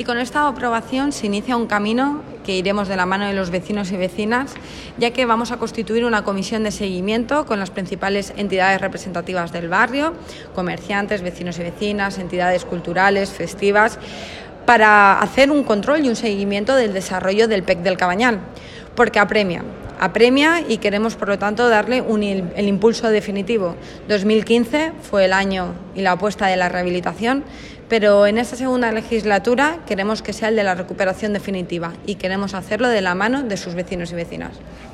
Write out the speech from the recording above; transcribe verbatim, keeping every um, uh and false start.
Y con esta aprobación se inicia un camino que iremos de la mano de los vecinos y vecinas, ya que vamos a constituir una comisión de seguimiento con las principales entidades representativas del barrio, comerciantes, vecinos y vecinas, entidades culturales, festivas, para hacer un control y un seguimiento del desarrollo del P E C del Cabañal, porque apremia. Apremia y queremos, por lo tanto, darle un, el impulso definitivo. dos mil quince fue el año y la apuesta de la rehabilitación, pero en esta segunda legislatura queremos que sea el de la recuperación definitiva y queremos hacerlo de la mano de sus vecinos y vecinas.